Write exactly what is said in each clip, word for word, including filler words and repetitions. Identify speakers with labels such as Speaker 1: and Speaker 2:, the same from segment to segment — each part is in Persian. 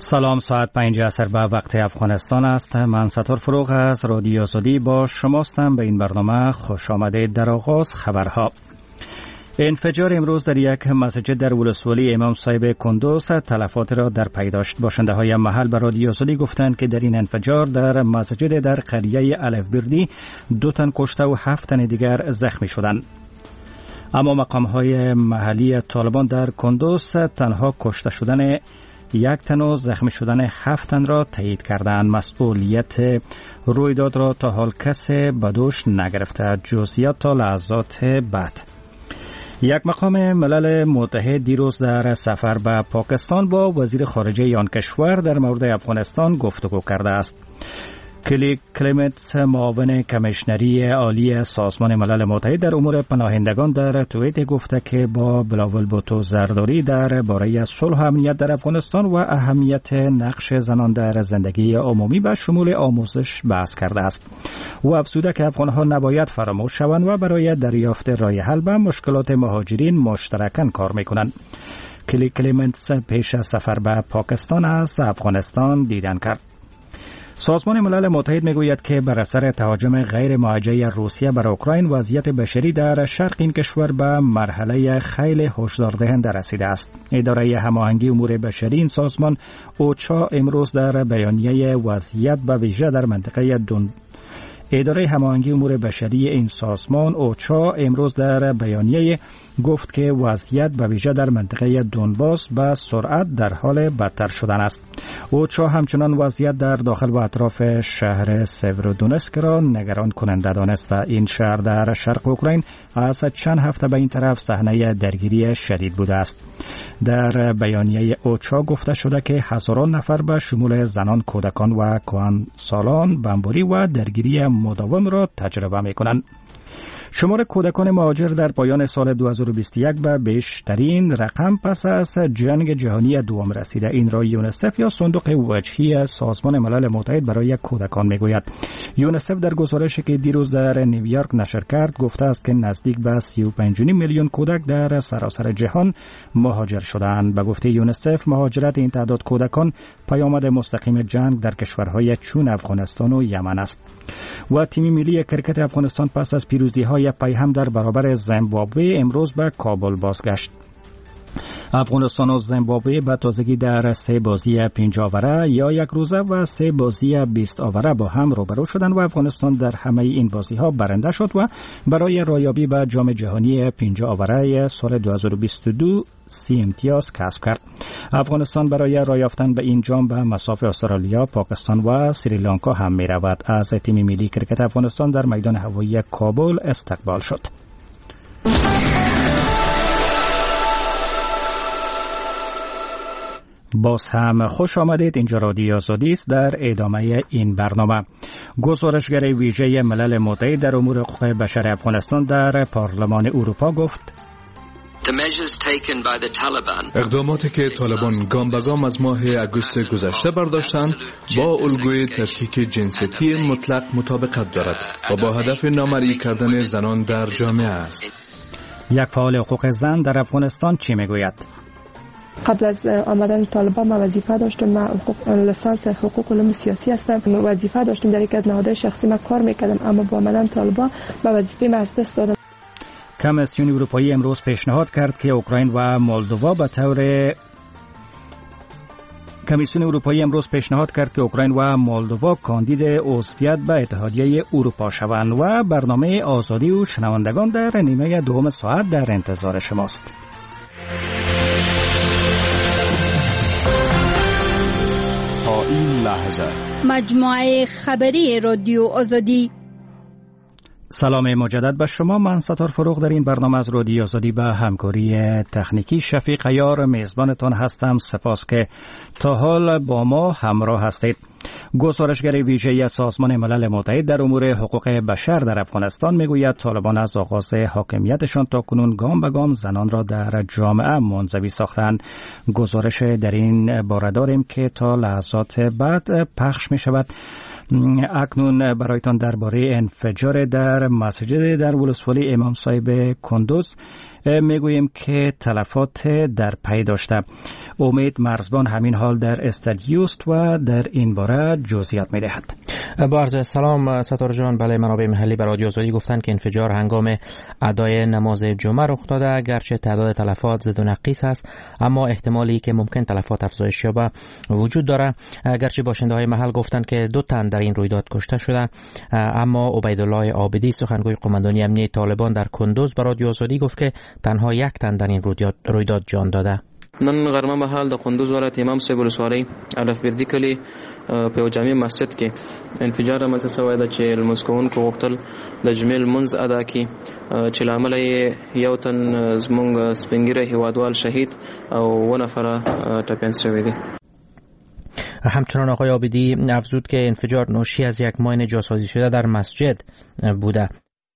Speaker 1: سلام، ساعت پنج عصر به وقت افغانستان است. من ستار فروغ از رادیو آزادی با شماستم. به این برنامه خوش آمدید. در آغاز خبرها. انفجار امروز در یک مسجد در ولسوالی امام صاحب کندوز تلفات را در پی داشت. باشنده های محل به رادیو آزادی گفتند که در این انفجار در مسجد در قریه الف بردی دو تن کشته و هفت تن دیگر زخمی شدند. اما مقام های محلی طالبان در کندوز تنها کشته شدن یک تن و زخمی شدن هفت تن را تایید کردند. مسئولیت رویداد را تا حال کسی به دوش نگرفته. جزئیات تا لحظات بعد. یک مقام ملل متحد دیروز در سفر به پاکستان با وزیر خارجه آن کشور در مورد افغانستان گفتگو کرده است. کلی کلیمت، معاون کمیشنری عالی سازمان ملل متحد در امور پناهندگان، در توییت گفته که با بلاول بوتو زرداری در باره صلح و امنیت در افغانستان و اهمیت نقش زنان در زندگی عمومی به شمول آموزش بحث کرده است. او افزوده که افغانها نباید فراموش شوند و برای دریافت راه حل به مشکلات مهاجرین مشترکاً کار میکنند. کلی کلیمت پیش از سفر به پاکستان از افغانستان دیدن کرد. سازمان ملل متحد میگوید که بر اثر تهاجم غیر موجه روسیه بر اوکراین وضعیت بشری در شرق این کشور به مرحله خیلی هشداردهنده رسیده است. اداره هماهنگی امور بشری این سازمان اوچا امروز در بیانیه وضعیت به ویژه در منطقه دون اداره هماهنگی امور بشری این سازمان اوچا امروز در بیانیه گفت که وضعیت به ویژه در منطقه دونباس به سرعت در حال بدتر شدن است. اوچا همچنان وضعیت در داخل و اطراف شهر سیورودونسک را نگران کننده دانسته. این شهر در شرق اوکراین از چند هفته به این طرف صحنه درگیری شدید بوده است. در بیانیه اوچا گفته شده که هزاران نفر به شمول زنان، کودکان و کهنسالان بمباری و درگیری مداوم را تجربه می‌کنند. شمار کودکان مهاجر در پایان سال دو هزار و بیست و یک به بیشترین رقم پس از جنگ جهانی دوم رسیده. این را یونیسف یا صندوق وجهی سازمان ملل متحد برای کودکان میگوید. یونیسف در گزارشی که دیروز در نیویورک نشر کرد گفته است که نزدیک به سی و پنج و نیم میلیون کودک در سراسر جهان مهاجر شدند. به گفته یونیسف مهاجرت این تعداد کودکان پیامد مستقیم جنگ در کشورهای چون افغانستان و یمن است. و تیم ملی کرکت افغانستان پس از پیروزی‌های پیهم در برابر زیمبابوه امروز به کابل بازگشت. افغانستان و زیمبابوه به تازگی در سه بازی پنج آوره یا یک روزه و سه بازی بیست آوره با هم روبرو شدند و افغانستان در همه این بازی‌ها برنده شد و برای رایابی به جام جهانی پنج آوره سال دو هزار و بیست و دو سی امتیاز کسب کرد. افغانستان برای رایافتن به این جام به مصاف استرالیا، پاکستان و سریلانکا هم می رود. از تیم ملی کرکت افغانستان در میدان هوایی کابل استقبال شد. باز هم خوش آمدید. اینجا رادیو آزادی است. در ادامه این برنامه گزارشگر ویژه ملل متحد در امور حقوق بشر افغانستان در پارلمان اروپا گفت
Speaker 2: اقداماتی که طالبان گام به گام از ماه اگوست گذشته برداشتند با الگوی تفکیک جنسیتی مطلق مطابقت دارد و با هدف نامرئی کردن زنان در جامعه است.
Speaker 1: یک فعال حقوق زن در افغانستان چی میگوید؟
Speaker 3: قبل از آمدن طالبان ما وظیفه داشتم. ما حقوق لیسانس حقوق علوم سیاسی هستم. وظیفه داشتم در یک از نهادهای شخصی ما کار میکردم، اما با آمدن طالبان ما وظیفه ما از دست دادم.
Speaker 1: کمیسیون اروپایی امروز پیشنهاد کرد که اوکراین و مولدووا به طور کمیسیون اروپایی امروز پیشنهاد کرد که اوکراین و مولدووا کاندید عضویت به اتحادیه اروپا شوند و برنامه آزادی و شنوندگان در نیمه دوم ساعت در انتظار شماست.
Speaker 4: تا این لحظه
Speaker 5: مجموعه خبری رادیو آزادی.
Speaker 1: سلام مجدد به شما. من ستار فروغ در این برنامه از رادیو آزادی به همکاری تکنیکی شفیق عیار میزبانتان هستم. سپاس که تا حال با ما همراه هستید. گزارشگر ویژه سازمان ملل متحد در امور حقوق بشر در افغانستان میگوید طالبان از آغاز حاکمیتشان تا کنون گام به گام زنان را در جامعه منزوی ساختند. گزارش در این باره داریم که تا لحظات بعد پخش می شود. اکنون برایتان درباره انفجار در مسجد در ولسوالی امام صاحب کندوز میگوییم که تلفات در پی داشته. امید مرزبان همین حال در استادیوست و در این باره جزئیات میدهد.
Speaker 6: با عرض سلام ستاره جان، بله منابع محلی به رادیو آزادی گفتند که انفجار هنگام ادای نماز جمعه رخ داده. اگرچه تعداد تلفات زد و نقیص است، اما احتمالی که ممکن تلفات افزایش یابه وجود داره. اگرچه باشنده های محل گفتند که دو تن در این رویداد کشته شده، اما عبیدالله عابدی سخنگوی قماندانی امنیه طالبان در کندوز به رادیو آزادی گفت که تنها یک تن در این رویداد جان داده.
Speaker 7: نن غرمه مهال د کندوز ولایت امام صاحب ولسوالۍ الف بردي کلی په یو جامع مسجد کې انفجار رامنځته شوی ده چې لمونځ کوونکو غوښتل د جمعې لمونځ ادا کړي، چې له امله یې یو تن زموږ سپین ږیری هیوادوال شهید او اووه نفره ټپیان شوي دي.
Speaker 6: همچنان آقای عابدی افزود که انفجار ناشی از یک ماین جاسازی شده در مسجد بوده.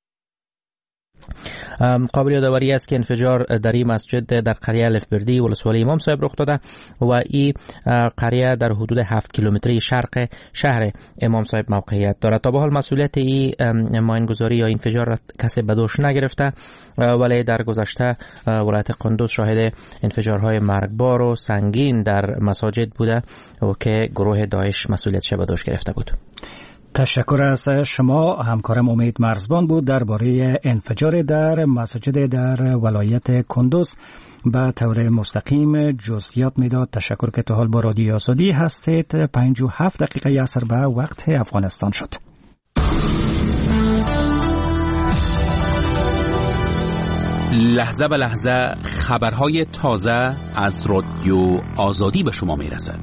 Speaker 6: قابل یادآوری است که انفجار در این مسجد در قریه الفبردی ولسوالی امام صاحب رخ داده و این قریه در حدود هفت کیلومتری شرق شهر امام صاحب موقعیت دارد. تا به حال مسئولیت این ماینگذاری یا انفجار کسی به دوش نگرفته، ولی در گذشته ولایت کندوز شاهد انفجارهای مرگبار و سنگین در مساجد بوده و که گروه داعش مسئولیتش به دوش گرفته بود.
Speaker 1: تشکر از شما. همکارم امید مرزبان بود درباره انفجار در مسجد در ولایت کندوز به طور مستقیم جزئیات میداد. تشکر که تا حال با رادیو آزادی هستید. پنج و هفت دقیقه عصر به وقت افغانستان شد.
Speaker 8: لحظه به لحظه خبرهای تازه از رادیو آزادی به شما میرسد.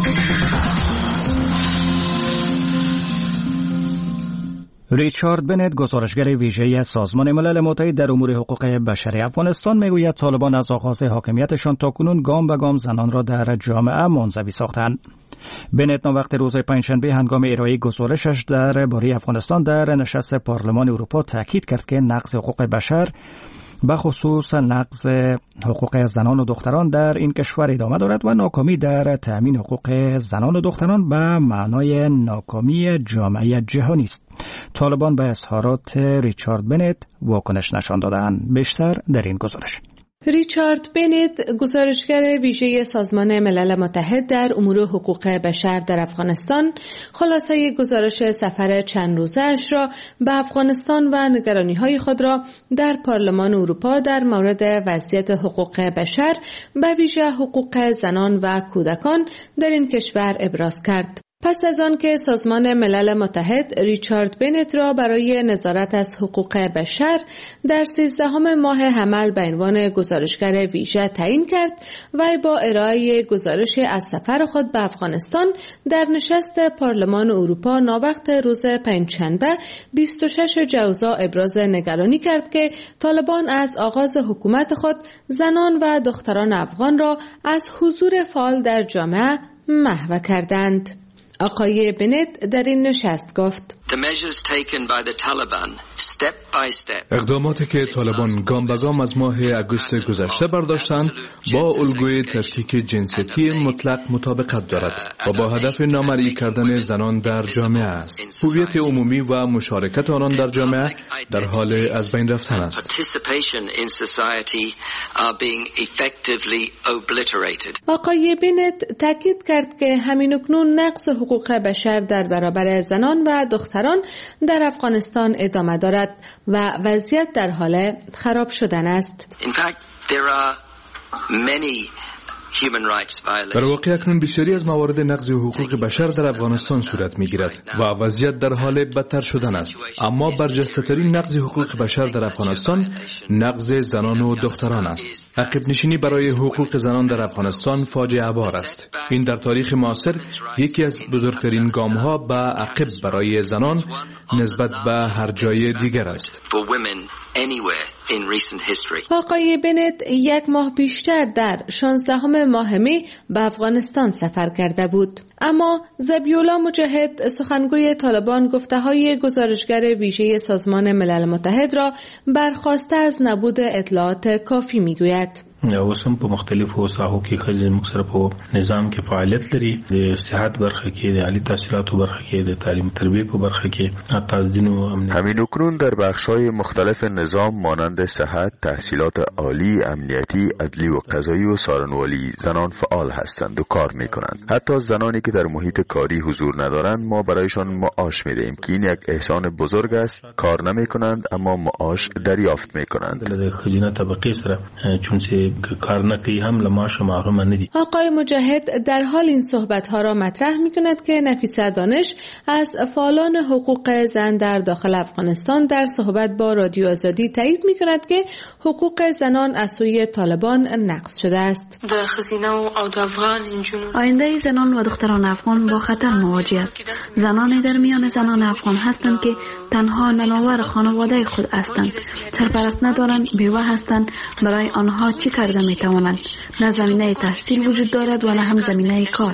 Speaker 1: ریچارد بنت، گزارشگر ویژه سازمان ملل متحد در امور حقوق بشر افغانستان، میگوید طالبان از آغاز حاکمیتشان تاکنون گام به گام زنان را در جامعه منزوی ساختند. بنت وقت روز پنجشنبه هنگام ارائه گزارشش درباره افغانستان در نشست پارلمان اروپا تاکید کرد که نقض حقوق بشر به خصوص نقض حقوق زنان و دختران در این کشور ادامه دارد و ناکامی در تأمین حقوق زنان و دختران به معنای ناکامی جامعه جهانی است. طالبان به اظهارات ریچارد بنت واکنش نشان دادند. بیشتر در این گزارش.
Speaker 9: ریچارد بنت، گزارشگر ویژه سازمان ملل متحد در امور حقوق بشر در افغانستان، خلاصه گزارش سفر چند روزه اش را به افغانستان و نگرانی‌های خود را در پارلمان اروپا در مورد وضعیت حقوق بشر، به ویژه حقوق زنان و کودکان در این کشور ابراز کرد. پس از آن که سازمان ملل متحد ریچارد بنت را برای نظارت از حقوق بشر در سیزدهم ماه حمل به عنوان گزارشگر ویژه تعیین کرد، وی با ارائه گزارش از سفر خود به افغانستان در نشست پارلمان اروپا ناوقت روز پنجشنبه بیست و شش جوزا ابراز نگرانی کرد که طالبان از آغاز حکومت خود زنان و دختران افغان را از حضور فعال در جامعه محو کردند. آقای بنت در این نشست گفت:
Speaker 2: اقداماتی که طالبان گام به گام از ماه اگوست گذشته برداشتند با الگوی تفکیک جنسیتی مطلق مطابقت دارد و با هدف نامرئی کردن زنان در جامعه است. هویت عمومی و مشارکت آنان در جامعه در حال از بین رفتن است.
Speaker 9: آقای بنت تاکید کرد که همین‌اکنون نقض حقوق بشر در برابر زنان و دختران در افغانستان ادامه دارد و وضعیت در حال خراب شدن است.
Speaker 2: در واقع اکنون بسیاری از موارد نقض حقوق بشر در افغانستان صورت می‌گیرد و وضعیت در حال بدتر شدن است. اما برجسته‌ترین نقض حقوق بشر در افغانستان نقض زنان و دختران است. عقب نشینی برای حقوق زنان در افغانستان فاجعه بار است. این در تاریخ معاصر یکی از بزرگترین گام‌ها به عقب برای زنان نسبت به هر جای دیگر است.
Speaker 9: آقای بنت یک ماه بیشتر در شانزدهم ماه می به افغانستان سفر کرده بود. اما ذبیح‌الله مجاهد، سخنگوی طالبان، گفته‌های گزارشگر ویژه سازمان ملل متحد را برخواسته از نبود اطلاعات کافی می‌گوید.
Speaker 10: اوس هم په مختلفو ساحو کې ښځې موږ سره په نظام کې فعالیت لري، د صحت برخه کې، د عالی تحصیلاتو برخه کې، د تعلیم تربیه په برخه کې، حتی دینو امنیت.
Speaker 11: همین اکنون در بخش‌های مختلف نظام مانند صحت، تحصیلات عالی، امنیتی، عدلی و قضایی و سارنوالی زنان فعال هستند و کار می‌کنند. حتی زنانی که در محیط کاری حضور ندارند ما برایشان معاش می‌دهیم که این یک احسان بزرگ است. کار نمی‌کنند اما معاش دریافت می‌کنند.
Speaker 10: د خزینه طبقه سره چون کار نکوي هم له معاش محروم نه دي.
Speaker 9: آقای مجاهد در حال این صحبت‌ها را مطرح می‌کند که نفیسه دانش از فعالان حقوق زن در داخل افغانستان در صحبت با رادیو آزادی تایید می‌کند که حقوق زنان از سوی طالبان نقض شده است.
Speaker 12: د خزینه او د افغان انجونو
Speaker 13: آینده زنان و دختران افغان با خطر مواجه است. زنان در میان زنان افغان هستند که تنها نناور خانواده خود هستند، سرپرست ندارند، بیوه هستند. برای آنها چه کرده میتوانند؟ نه زمینه تحصیل وجود دارد و نه هم زمینه کار.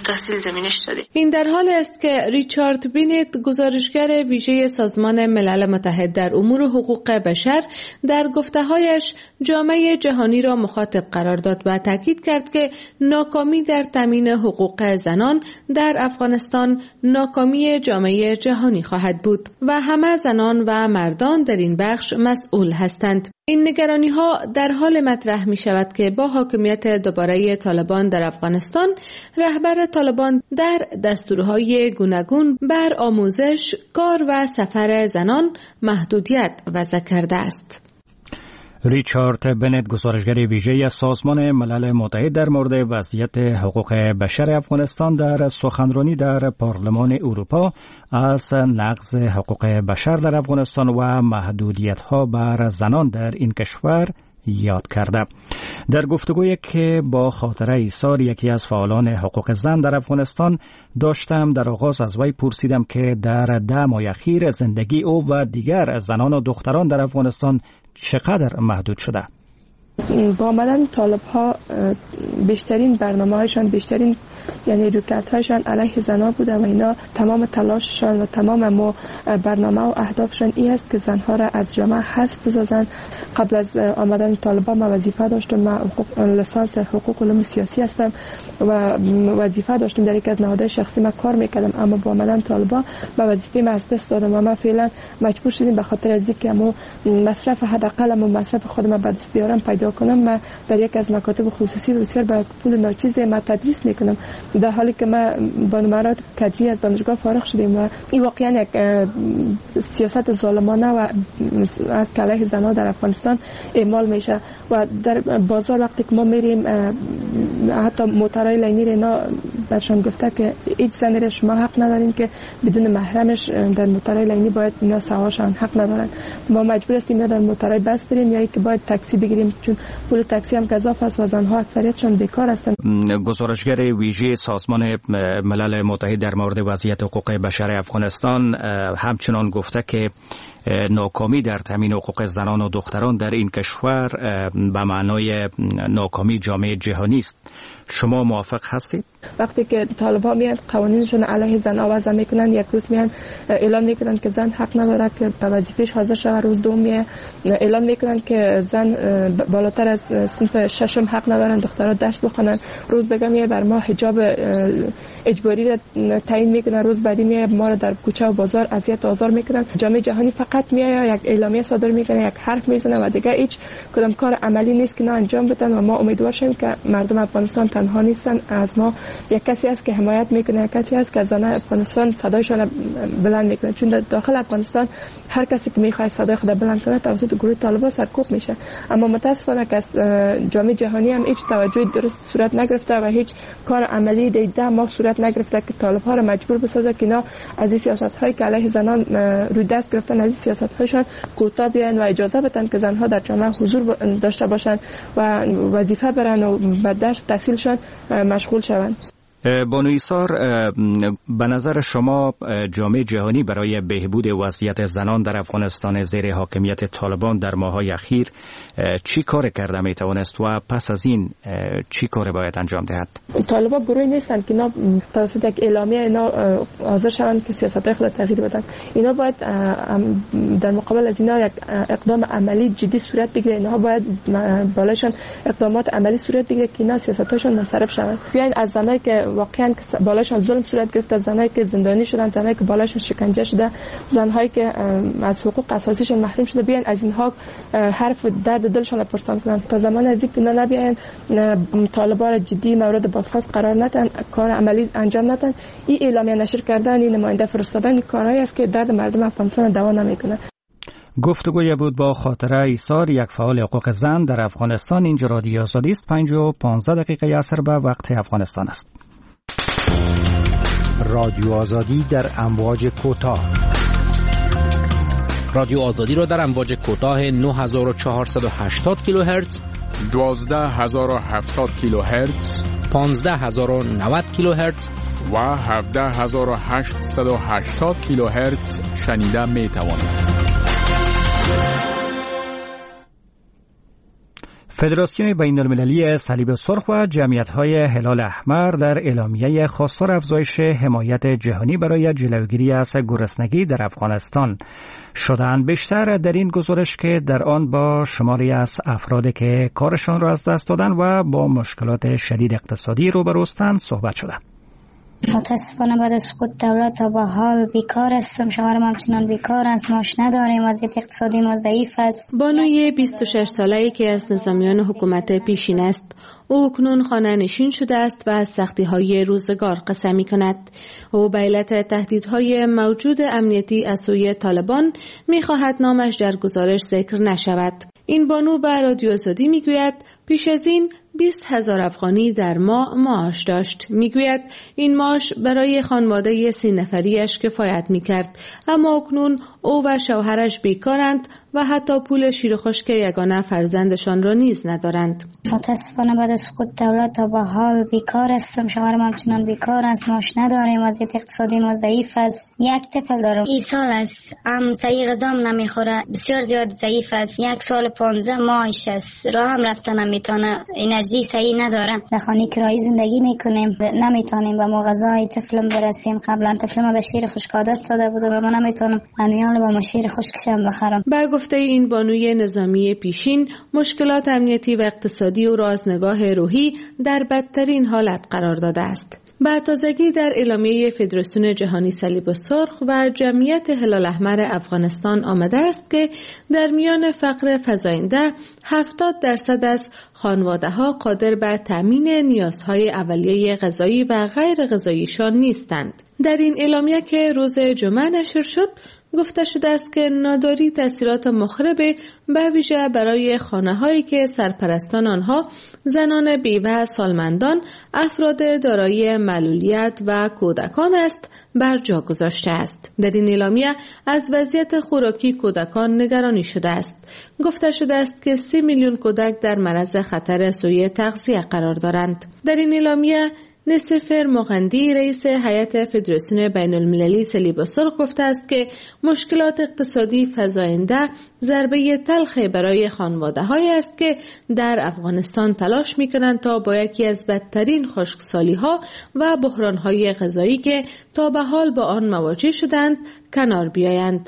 Speaker 9: این در حال است که ریچارد بینت، گزارشگر ویژه سازمان ملل متحد در امور حقوق بشر، در گفته‌هایش جامعه جهانی را مخاطب قرار داد و تاکید کرد که ناکامی در تامین حقوق زنان در افغانستان ناکامی جامعه جهانی خواهد بود و همه زنان و مردان در این بخش مسئول هستند. این نگرانی ها در حال مطرح می شود که با حاکمیت دوباره طالبان در افغانستان، رهبر طالبان در دستورهای گوناگون بر آموزش، کار و سفر زنان محدودیت وضع کرده است.
Speaker 1: ریچارد بنت، گزارشگر ویژه سازمان ملل متحد در مورد وضعیت حقوق بشر افغانستان، در سخنرانی در پارلمان اروپا از نقض حقوق بشر در افغانستان و محدودیت‌ها بر زنان در این کشور یاد کرده. در گفتگویی که با خاطره ایثار یکی از فعالان حقوق زن در افغانستان داشتم، در آغاز از وی پرسیدم که در ده ماه اخیر زندگی او و دیگر زنان و دختران در افغانستان چقدر محدود شده.
Speaker 3: با آمدن طالب ها بیشترین برنامه هایشان، بیشترین یعنی رویکرد هایشان علیه زنها بوده و اینا تمام تلاششان و تمام ما برنامه و اهدافشان این است که زنها را از جامعه حذف بسازند. قبل از آمدن طالبان ما وظیفه داشتم، ما لیسانس حقوق علوم سیاسی هستم و وظیفه داشتم در یک از نهادهای شخصی ما کار میکردم، اما با آمدن طالبان ما وظیفه ما از دست دادم و ما فعلا مجبور شدیم به خاطر از اینکه ما مصرف حداقل ما مصرف خودم به دست بیارم پیدا کنم. ما در یک از مکاتب خصوصی بسیار با پول ناچیز ما تدریس میکنم، در حالی که ما با نمرات کدری از دانشگاه فارغ شدیم و این واقعا یک سیاست ظالمانه و از علیه زنان در افغانستان اعمال میشه و در بازار وقتی که ما میریم حتی موترهای لینی اینا برشان گفته که هیچ زنی را شما حق ندارین که بدون محرمش در موترهای لینی باید اینا سوارشان حق ندارن. ما مجبور هستیم در موترهای بس بریم یا که باید تاکسی بگیریم چون پول تاکسی هم گزاف است و زنها اکثریتشان بیکار هستند.
Speaker 1: گزارشگر ویژه سازمان ملل متحد در مورد وضعیت حقوق بشر افغانستان همچنان گفته که ناکامی در تامین حقوق زنان و دختران در این کشور به معنای ناکامی جامعه جهانی است. شما موافق هستید؟
Speaker 3: وقتی که طالبان میان قوانینشون علیه زن وضع میکنن، یک روز میان اعلام میکنن که زن حق نداره که به وظیفه‌اش حاضر شود، روز دوم میان اعلام میکنن که زن بالاتر از صنف ششم حق ندارن دخترها درس بخونن، روز دیگه میاد بر ما حجاب اجباری را تعیین میکنن، روز بعدی میاد ما را در کوچه و بازار اذیت و آزار میکنن. جامعه جهانی فقط میاد یک اعلامیه صادر میکنه، یک حرف میزنه و دیگه هیچ کدام کار عملی نیست که نه انجام بدن و ما امیدوار شیم که مردم افغانستان تنها نیستن، از ما یک کسی است که حمایت میکنه، یک کسی است که زنان افغانستان صدایشان بلند میکنه، چون در داخل افغانستان هر کسی که میخواد صدای خود بلند کنه توسط گروه طالبان سرکوب میشه. اما متاسفانه که جامعه جهانی هم هیچ توجهی درست صورت نگرفته و هیچ کار عملی در ده ماه صورت نگرفته که طالب‌ها را مجبور بسازه که اینا از این سیاست‌هایی که علیه زنان روی دست گرفتن از این سیاست‌هایشان کوتاه بیاین و اجازه بدن که زنها در جامعه حضور داشته باشند و وظیفه برن و به درس تحصیلشان مشغول شوند.
Speaker 1: بانو ایثار، به نظر شما جامعه جهانی برای بهبود وضعیت زنان در افغانستان زیر حاکمیت طالبان در ماه‌های اخیر چی کار کرده می توانست و پس از این چی کار باید انجام دهد؟
Speaker 3: طالبان گروهی نیستن که اینا توسط یک اعلامیه اینا حاضر شوند که سیاست‌های خود تغییر بدن. اینا باید در مقابل از اینا یک اقدام عملی جدی صورت بگیره. اینا باید بالاشون اقدامات عملی صورت بگیره که اینا سیاستاشون منصرف شوند. بیاین از زنایی که واقعا بالاشون ظلم صورت گرفته، زنایی که زندانی شدن، زنایی که بالاشون شکنجه شده، زنهایی که از حقوق اساسیشون محروم شده، بیاین از اینها حرف درد دلشون رو پرسان کنن. تا زمان از اینکه اینا نبیاین طالبان جدی مورد بازخواست قرار ندن، کار عملی انجام ندن، این اعلامیه نشر کردن، این نماینده فرستادن کارهایی است که درد مردم افغانستان دوا نمیکنه.
Speaker 1: گفتگوی بود با خاطره ایثار، یک فعال حقوق زن در افغانستان. اینجا رادیو آزادی است. پنج و پانزده دقیقه عصر به وقت افغانستان است.
Speaker 14: رادیو آزادی در امواج کوتاه.
Speaker 6: رادیو آزادی را در امواج کوتاه نه هزار و چهارصد و هشتاد کیلوهرتز،
Speaker 4: دوازده هزار و هفتاد کیلوهرتز،
Speaker 6: پانزده هزار و نود کیلوهرتز
Speaker 4: و هفده هزار و هشتصد و هشتاد کیلوهرتز شنیده می توانید.
Speaker 1: فدراسیون بین المللی صلیب سرخ و جمعیت‌های هلال احمر در اعلامیه خواستار افزایش حمایت جهانی برای جلوگیری از گرسنگی در افغانستان شدند. بیشتر در این گزارش که در آن با شماری از افرادی که کارشان را از دست دادن و با مشکلات شدید اقتصادی روبروستند صحبت شده.
Speaker 15: متاسفانه بعد از سقوط دولت تا به حال بیکار هستم. شوهرم همچنان بیکار است. معاش نداریم. وضعیت اقتصادی ما ضعیف است.
Speaker 9: بانوی بیست و شش ساله‌ای که از نظامیان حکومت پیشین است، او اکنون خانه نشین شده است و از سختی‌های روزگار قصه می‌کند. او به علت تهدیدهای موجود امنیتی از سوی طالبان می‌خواهد نامش در گزارش ذکر نشود. این بانو به رادیو آزادی میگوید پیش از این بیست هزار افغانی در ماه معاش داشت. میگوید این معاش برای خانواده سی نفریش کفایت میکرد، اما اکنون او و شوهرش بیکارند و حتی پول شیر خشک یگانه فرزندشان را نیز ندارند.
Speaker 15: متاسفانه بعد از سقوط دولت تا به حال بیکار هستم. شوهرم همچنان بیکار است. معاش نداریم. وضعیت اقتصادی ما ضعیف است. یک طفل دارم. این سال است. هم سری غذام نمیخوره. بسیار زیاد ضعیف است. یک سال پانزده ماهش است. راه هم رفتن نمیتونه. انرژی صحیح ندارم. در خانه کرایی زندگی میکنیم. نمیتونیم به مغازهای طفلم برسیم. قبلا طفلم به شیر خشک عادت داده بود و من نمیتونم امیال با شیر خشکشم بخرم.
Speaker 9: با گفته این بانوی نظامی پیشین، مشکلات امنیتی و اقتصادی او را از نگاه روحی در بدترین حالت قرار داده است. با تازگی در اعلامیه فدراسیون جهانی صلیب سرخ و جمعیت هلال احمر افغانستان آمده است که در میان فقر فزاینده هفتاد درصد از خانواده‌ها قادر به تامین نیازهای اولیه غذایی و غیر غذاییشان نیستند. در این اعلامیه که روز جمعه نشر شد، گفته شده است که ناداری تأثیرات مخرب به ویژه برای خانه‌هایی که سرپرستان آنها زنان بیوه، سالمندان، افراد دارای معلولیت و کودکان است بر جا گذاشته است. در این اعلامیه از وضعیت خوراکی کودکان نگرانی شده است. گفته شده است که سی میلیون کودک در معرض خطر سوء تغذیه قرار دارند. در این اعلامیه نصفر مغندی رئیس هیئت فدراسیون بین المللی صلیب سرخ گفته است که مشکلات اقتصادی فزاینده ضربه تلخی برای خانواده‌هایی است که در افغانستان تلاش می‌کنند تا با یکی از بدترین خشکسالی‌ها و بحران‌های غذایی که تا به حال با آن مواجه شدند کنار بیایند.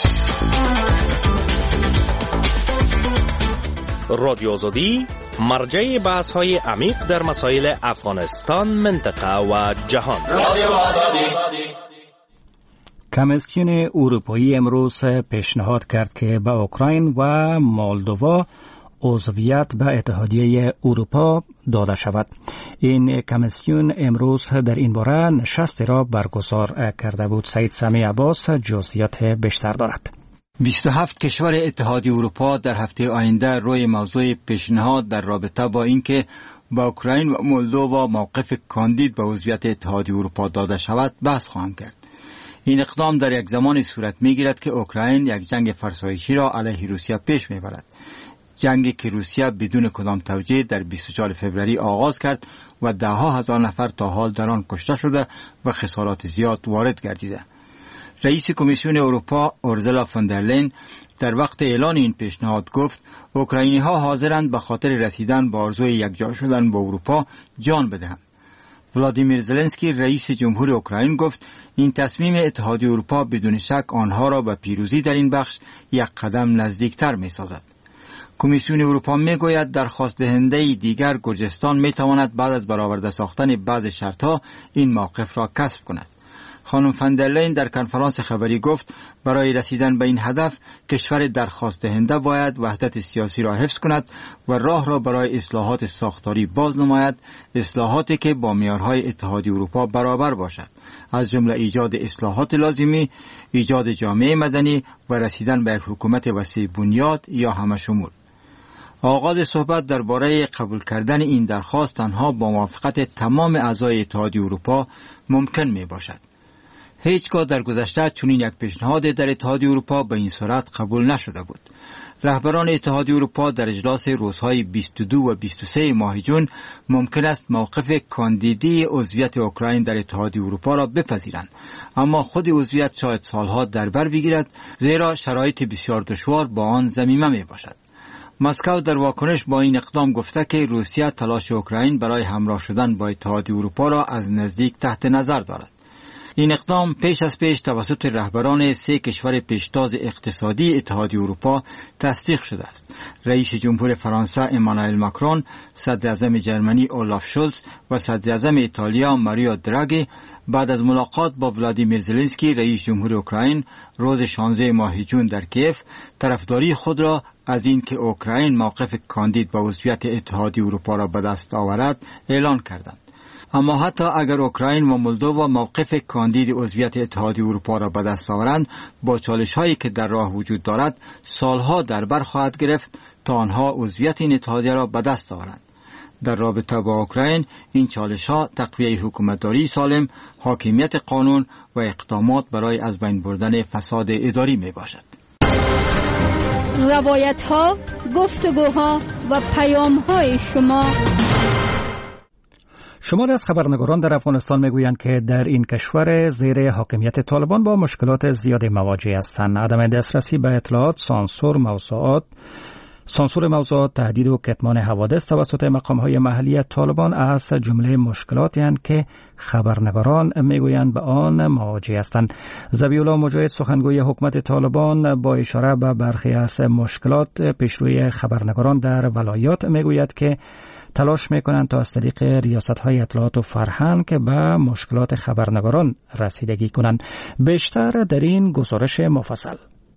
Speaker 16: رادیو آزادی مرجع بحث های عمیق در مسائل افغانستان، منطقه و جهان. رادیو آزادی.
Speaker 1: کمیسیون اروپایی امروز پیشنهاد کرد که به اوکراین و مولدووا عضویت به اتحادیه اروپا داده شود. این کمیسیون امروز در این باره نشستی را برگزار کرده بود. سعید سمی عباس جزئیات بیشتر دارد.
Speaker 17: بیست و هفت کشور اتحادیه اروپا در هفته آینده روی موضوع پیشنهاد در رابطه با اینکه با اوکراین و مولدووا موقف کاندید به عضویت اتحادیه اروپا داده شود بحث خواهند کرد. این اقدام در یک زمانی صورت میگیرد که اوکراین یک جنگ فرسایشی را علیه روسیه پیش میبرد. جنگی که روسیه بدون کدام توجیه در بیست و چهارم فوریه آغاز کرد و ده ها هزار نفر تا حال در آن کشته شده و خسارات زیاد وارد گردیده. رئیس کمیسیون اروپا اورزولا فون در لین در وقت اعلان این پیشنهاد گفت اوکراینی ها حاضرند به خاطر رسیدن به آرزوی یکجا شدن با اروپا جان بدهند. ولادیمیر زلنسکی رئیس جمهور اوکراین گفت این تصمیم اتحادیه اروپا بدون شک آنها را به پیروزی در این بخش یک قدم نزدیکتر می سازد. کمیسیون اروپا می گوید درخواست دهنده دیگر گرجستان می تواند بعد از برآورده ساختن بعض شرطها این موقف را کسب کند. خانم فون در لین در کنفرانس خبری گفت برای رسیدن به این هدف کشور درخواست دهنده باید وحدت سیاسی را حفظ کند و راه را برای اصلاحات ساختاری باز نماید، اصلاحاتی که با معیارهای اتحادیه اروپا برابر باشد، از جمله ایجاد اصلاحات لازمی، ایجاد جامعه مدنی و رسیدن به یک حکومت وسیع بنیاد یا همه شمول. آغاز صحبت درباره قبول کردن این درخواست تنها با موافقت تمام اعضای اتحادیه اروپا ممکن می باشد. هیچگاه در گذشته چنین یک پیشنهاد در اتحادیه اروپا به این صورت قبول نشده بود. رهبران اتحادیه اروپا در اجلاس روزهای بیست و دو و بیست و سه ماه جون ممکن است موقف کاندیدی عضویت اوکراین در اتحادیه اروپا را بپذیرند، اما خود عضویت شاید سالها در بر بگیرد، زیرا شرایط بسیار دشوار با آن ضمیمه می باشد. مسکو در واکنش با این اقدام گفته که روسیه تلاش اوکراین برای همراه شدن با اتحادیه اروپا را از نزدیک تحت نظر دارد. این اقدام پیش از پیش توسط رهبران سه کشور پیشتاز اقتصادی اتحادیه اروپا تصدیق شده است. رئیس جمهور فرانسه امانوئل ماکرون، صدر اعظم جرمنی اولاف شولز و صدر اعظم ایتالیا ماریو دراگی بعد از ملاقات با ولادیمیر زلنسکی رئیس جمهور اوکراین روز شانزده ماه جون در کیف طرفداری خود را از این که اوکراین موقف کاندید به عضویت اتحادیه اروپا را به دست آورد اعلان کردند. اما حتی اگر اوکراین و مولدووا موقف کاندید عضویت اتحادیه اروپا را به دست آورند، با چالش هایی که در راه وجود دارد سالها در بر خواهد گرفت تا آنها عضویت این اتحادیه را به دست آورند. در رابطه با اوکراین این چالش ها تقویت حکومتداری سالم، حاکمیت قانون و اقدامات برای از بین بردن فساد اداری می باشد.
Speaker 5: روایت ها، گفتگوها و پیام های شما.
Speaker 1: شماری از خبرنگاران در افغانستان میگویند که در این کشور زیر حاکمیت طالبان با مشکلات زیادی مواجه هستند. عدم دسترسی به اطلاعات، سانسور موضوعات، سانسور موضوعات، تهدید و کتمان حوادث توسط مقام‌های محلی طالبان از جمله مشکلاتی هستند که خبرنگاران میگویند به آن مواجه هستند. ذبیح‌الله مجاهد سخنگوی حکومت طالبان با اشاره به برخی از مشکلات پیشروی خبرنگاران در ولایات میگوید که تلاش میکنند تا از طریق ریاست‌های اطلاعات و فرهنگ که به مشکلات خبرنگاران رسیدگی کنند. بیشتر در این گزارش مفصل.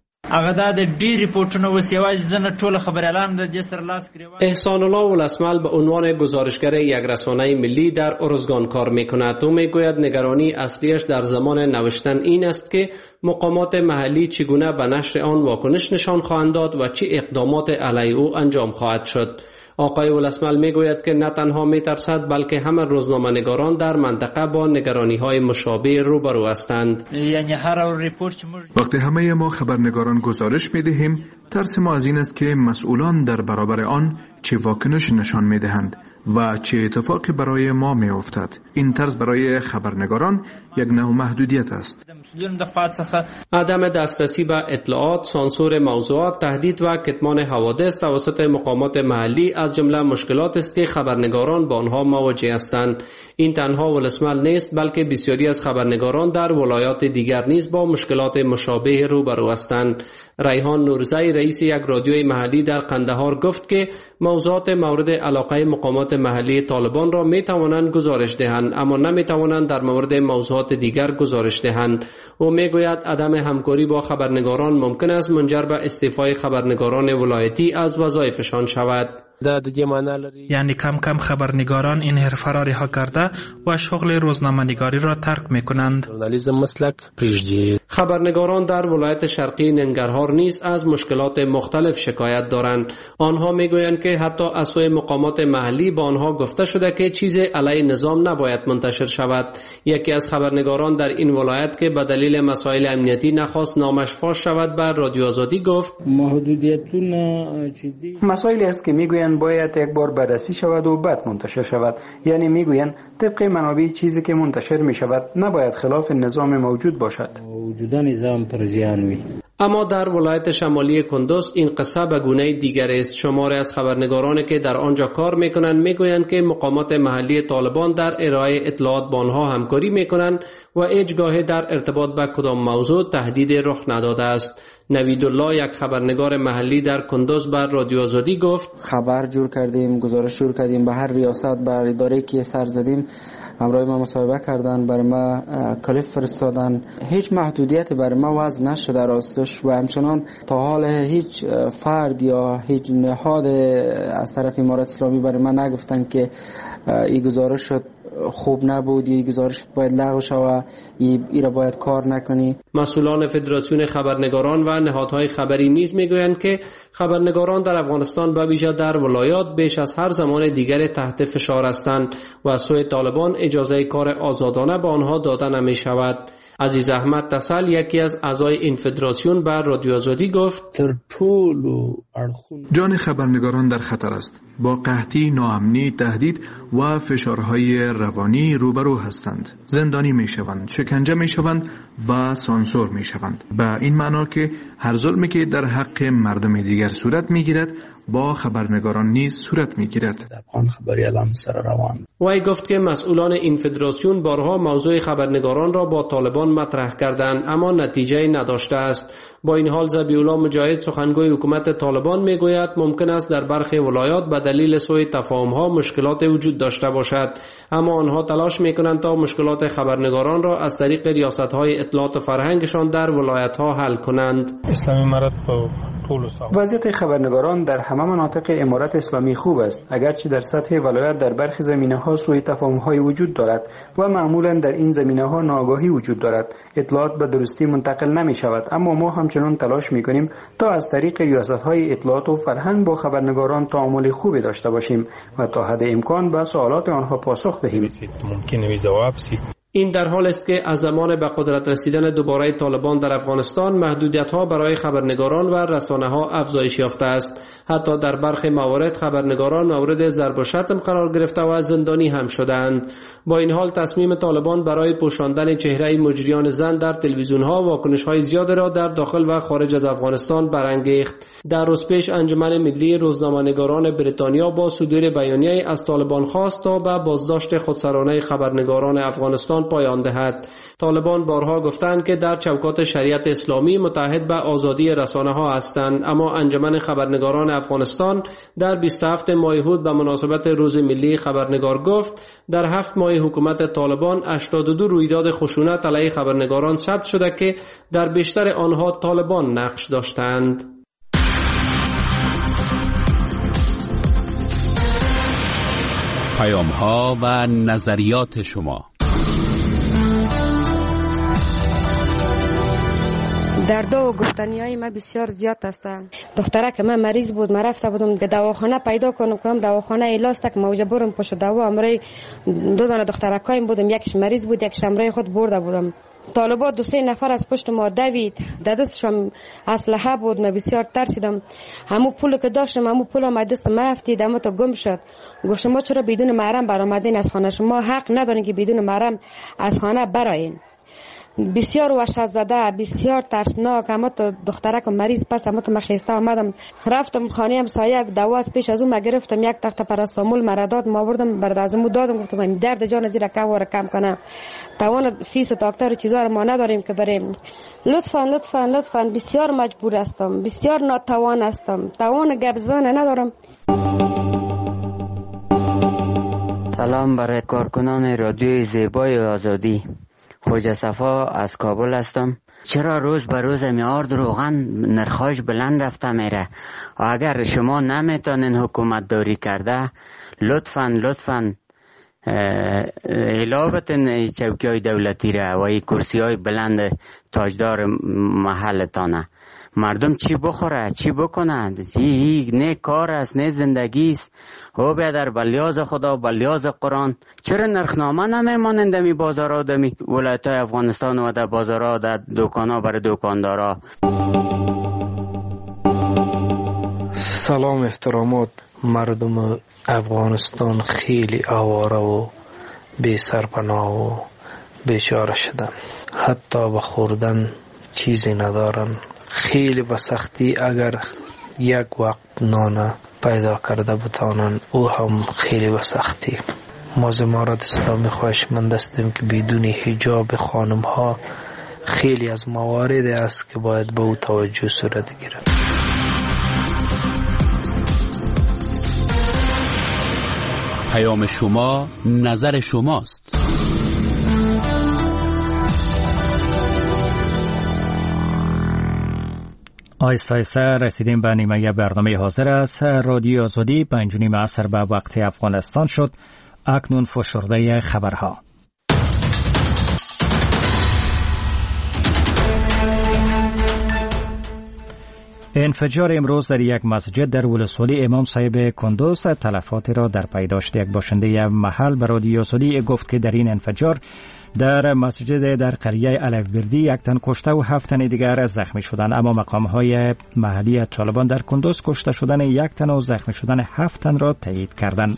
Speaker 18: احسان الله ولسمل به عنوان گزارشگر یک رسانه ملی در ارزگان کار میکند. او میگوید نگرانی اصلیش در زمان نوشتن این است که مقامات محلی چگونه به نشر آن واکنش نشان خواهند داد و چه اقدامات علیه او انجام خواهد شد. آقای ولسمل میگوید که نه تنها میترسد بلکه همه روزنامه‌نگاران در منطقه با نگرانی‌های مشابه روبرو هستند.
Speaker 2: وقتی همه ما خبرنگاران گزارش میدهیم، ترس ما از این است که مسئولان در برابر آن چه واکنش نشان میدهند و چه اتفاقی برای ما می افتد. این طرز برای خبرنگاران یک نوع محدودیت است.
Speaker 18: عدم دسترسی به اطلاعات، سانسور موضوعات، تهدید و کتمان حوادث توسط مقامات محلی از جمله مشکلات است که خبرنگاران با آنها مواجه هستند. این تنها ولسمل نیست بلکه بسیاری از خبرنگاران در ولایات دیگر نیز با مشکلات مشابه روبرو هستند. ریحان نورزی رئیس یک رادیوی محلی در قندهار گفت که موضوعات مورد علاقه مقامات محلی طالبان را می توانند گزارش دهند اما نمی توانند در مورد موضوعات دیگر گزارش دهند. او می گوید عدم همکاری با خبرنگاران ممکن است منجر به استعفای خبرنگاران ولایتی از وظایفشان شود.
Speaker 19: یعنی کم کم خبرنگاران این حرفه را رها کرده و شغل روزنامه‌نگاری را ترک می‌کنند.
Speaker 18: خبرنگاران در ولایت شرقی ننگرهار نیز از مشکلات مختلف شکایت دارند. آنها میگویند که حتی از سوی مقامات محلی با آنها گفته شده که چیز علیه نظام نباید منتشر شود. یکی از خبرنگاران در این ولایت که به دلیل مسائل امنیتی نخواست نامش فاش شود بر رادیو آزادی گفت
Speaker 20: مسائلی است که میگویند باید یک بار بررسی شود و بعد منتشر شود. یعنی میگویند طبق منابع چیزی که منتشر می شود نباید خلاف نظام موجود باشد.
Speaker 18: وجود نظام پرزیانوی. اما در ولایت شمالی کندوز این قصه به گونه دیگر است. شماری از خبرنگارانی که در آنجا کار میکنند میگویند که مقامات محلی طالبان در ارائه اطلاعات با آنها همکاری میکنند و هیچگاه در ارتباط به کدام موضوع تهدید رخ نداده است. نویدالله یک خبرنگار محلی در کندوز بر رادیو آزادی گفت
Speaker 21: خبر جور کردیم، گزارش جور کردیم، به هر ریاست بر اداره که سر زدیم همراه ما مصاحبه کردن، برای ما کلیپ فرستادن. هیچ محدودیتی برای ما وضع نشده راستش و همچنان تا حال هیچ فرد یا هیچ نهاد از طرف امارت اسلامی برای ما نگفتن که این گزارش شد خوب نبود، این گزارش باید لغو شود، این را باید کار نکنی.
Speaker 18: مسئولان فدراسیون خبرنگاران و نهادهای خبری نیز میگویند که خبرنگاران در افغانستان به ویژه در ولایات بیش از هر زمان دیگر تحت فشار هستند و از سوی طالبان اجازه کار آزادانه به آنها داده نمی شود. عزیز احمد تسل یکی از اعضای این فدراسیون بر رادیو آزادی گفت
Speaker 2: جان خبرنگاران در خطر است. با قحطی، ناامنی، تهدید و فشارهای روانی روبرو هستند. زندانی می شوند، شکنجه می شوند و سانسور می شوند. به این معنا که هر ظلمی که در حق مردم دیگر صورت می گیرد با خبرنگاران نیز صورت می گیرد.
Speaker 21: افغان خبری الان سر روان.
Speaker 18: وی گفت که مسئولان این فدراسیون بارها موضوع خبرنگاران را با طالبان مطرح کردند اما نتیجه نداشته است. با این حال ذبیح‌الله مجاهد سخنگوی حکومت طالبان میگوید ممکن است در برخی ولایات به دلیل سوء تفاهم‌ها مشکلات وجود داشته باشد، اما آنها تلاش میکنند تا مشکلات خبرنگاران را از طریق ریاست‌های اطلاعات فرهنگشان در ولایت‌ها حل کنند.
Speaker 10: اسلامی امارت
Speaker 20: وضعیت خبرنگاران در همه مناطق امارت اسلامی خوب است، اگرچه در سطح ولایت در برخی زمینه‌ها سوء تفاهم‌های وجود دارد و معمولاً در این زمینه‌ها ناآگاهی وجود دارد. اطلاعات به درستی منتقل نمی‌شود، اما ما همچنان تلاش می‌کنیم تا از طریق ریاست‌های اطلاعات و فرهنگ با خبرنگاران تعامل خوبی داشته باشیم و تا حد امکان به سوالات آنها پاسخ دهیم.
Speaker 18: این در حال است که از زمان به قدرت رسیدن دوباره طالبان در افغانستان محدودیت‌ها برای خبرنگاران و رسانه‌ها افزایش یافته است. حتی در برخی موارد خبرنگاران مورد ضرب و شتم قرار گرفته و زندانی هم شدند. با این حال تصمیم طالبان برای پوشاندن چهره مجریان زن در تلویزیون‌ها واکنش‌های زیاد را در داخل و خارج از افغانستان برانگیخت. در روز پیش انجمن ملی روزنامه‌نگاران بریتانیا با صدور بیانیه‌ای از طالبان خواست تا به بازداشت خودسرانه خبرنگاران افغانستان پایان دهد. طالبان بارها گفتند که در چوکات شریعت اسلامی متحد به آزادی رسانه‌ها هستند، اما انجمن خبرنگاران افغانستان در بیست و هفتم ماه هود به مناسبت روز ملی خبرنگار گفت در هفت ماه حکومت طالبان هشتاد و دو رویداد خشونت علیه خبرنگاران ثبت شده که در بیشتر آنها طالبان نقش داشتند.
Speaker 8: پیام‌ها و نظریات شما.
Speaker 22: درد و گفتنی های من بسیار زیاد است. دختره که من مریض بود، من رفته بودم که دواخانه پیدا کنم که دواخانه ایلاس تک موجه برم پشت دوا امرای دو دانه دخترکایم بودم، یکیش مریض بود یکیش امرای خود برده بودم. طالبات دو سه نفر از پشت ما دوید، دستشم اسلحه بود، من بسیار ترسیدم. همو پول که داشتم همو پول ما دست ما افتید، اما تا گم شد. گفت شما چرا بدون محرم برآمدین از خانه؟ شما حق ندارین که بدون محرم از خانه برآیین. بسیار وحشت زده، بسیار ترسناک. اما تو دخترک مریض پس اما تو مخیسته آمدم، رفتم خانه همسایه دوا از پیش از اون گرفتم، یک تخت پاراستامول مرا داد، ما بردم برد ازمو دادم، گفتم این درد جان زیرا که وره کم کنه، توان فیس دکتر و چیزا رو ما نداریم که بریم. لطفا لطفا لطفا بسیار مجبور هستم، بسیار ناتوان هستم، توان گپ زدن ندارم.
Speaker 23: سلام برای کارکنان رادیوی زیبای آزادی. خوجا صفا از کابل هستم. چرا روز به روز می آرد روغن نرخش بلند رفته میره؟ و اگر شما نمیتونین حکومت داری کرده، لطفاً لطفاً علاوه چوکی های دولتی را و این کرسی های بلند تاجدار محلتانه، مردم چی بخوره چی بکنند؟ این نه کار است نه زندگی است. او بیادر بلیاز خدا بلیاز قرآن چرا نرخنامه نمیمانند می بازارها دمی ولایت افغانستان و در بازارها در دکانها برای دکاندارها؟
Speaker 7: سلام احترامات. مردم افغانستان خیلی آواره و بی سرپناه و بیچاره شدن، حتی به خوردن چیزی ندارن. خیلی به سختی اگر یک وقت نان پیدا کرده بتانن او هم خیلی به سختی. ما امارت اسلامی خواهشمند هستیم که بدون حجاب خانم ها خیلی از موارد است که باید به او توجه صورت گیرد.
Speaker 8: پیام شما نظر شماست.
Speaker 1: آیسته آیسته رسیدیم به نیمه برنامه حاضر است. رادیو آزادی پنج و نیم عصر به وقت افغانستان شد. اکنون فشرده خبرها. انفجار امروز در یک مسجد در ولسوالی امام صاحب کندوز تلفاتی را در پی داشت. یک باشنده محل به رادیو آزادی گفت که در این انفجار در مسجد در قریه الفبردی یک تن کشته و هفت تن دیگر زخمی شدند، اما مقام‌های محلی طالبان در کندوز کشته شدن یک تن و زخمی شدن هفت تن را تایید کردند.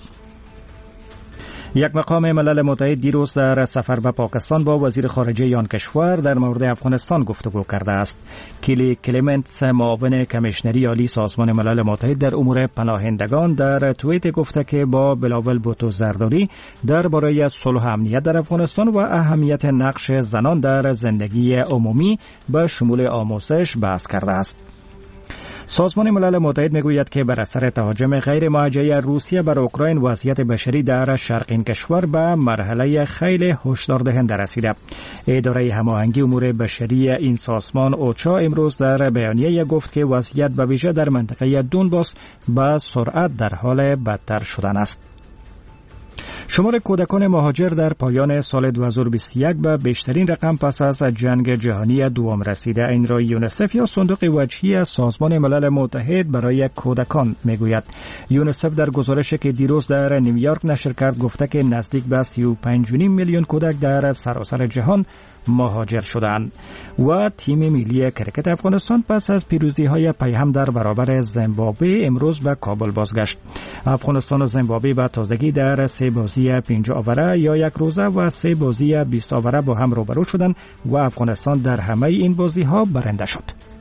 Speaker 1: یک مقام ملل متحد دیروز در سفر به پاکستان با وزیر خارجه آن کشور در مورد افغانستان گفتگو کرده است. کلی کلمنتس، معاون کمیشنری عالی سازمان ملل متحد در امور پناهندگان، در توییت گفته که با بلاول بوتو زرداری درباره صلح و امنیت در افغانستان و اهمیت نقش زنان در زندگی عمومی به شمول آموزش بحث کرده است. سازمان ملل متحد میگوید که بر اثر تهاجم غیر موجه روسیه بر اوکراین وضعیت بشری در شرق این کشور به مرحله خیلی هشدار دهنده رسیده. اداره هماهنگی امور بشری این سازمان اوچا امروز در بیانیه گفت که وضعیت به ویژه در منطقه دونباس به سرعت در حال بدتر شدن است. شمار کودکان مهاجر در پایان سال دو هزار و بیست و یک به بیشترین رقم پس از جنگ جهانی دوم رسیده. این را یونیسف یا صندوق وجهی سازمان ملل متحد برای کودکان میگوید. یونیسف در گزارشی که دیروز در نیویورک نشر کرد گفته که نزدیک به سی و پنج و نیم میلیون کودک در سراسر جهان مهاجر شدند. و تیم ملی کرکت افغانستان پس از پیروزی های پیهم در برابر زیمبابوه امروز به کابل بازگشت. افغانستان و زیمبابوه به تازگی در سه بازی پنجاه آوره یا یک روزه و سه بازی بیست آوره با هم روبرو شدند و افغانستان در همه این بازی ها برنده شد.